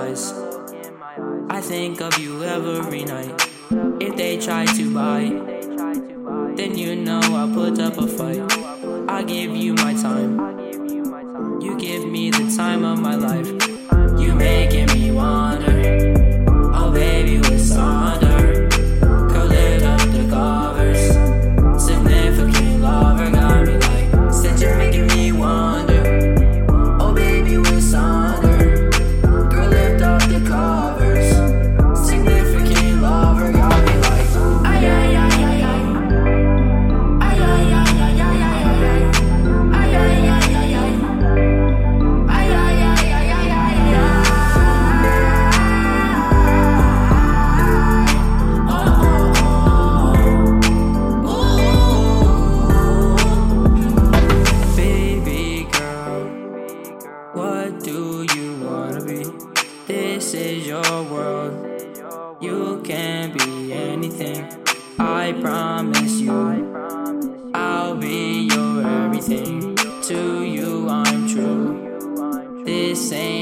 eyes. I think of you every night. If they try to bite, then you know I'll put up a fight. I'll give you my time. You give me the time of my life. You making me wonder. Oh baby, what's under? Girl, lift up the covers. Significant lover got me like, since you're making me wonder. Oh baby, what's under? Girl, lift up the covers. Significant lover got me like, ay ay ay ay ay. Ay ay ay ay ay ay ay. Ay ay ay ay ay. Ay ay ay ay ay ay ay. Baby girl, what do you wanna be? This is your world. You can be anything. I promise you, I'll be your everything. To you, I'm true. This ain't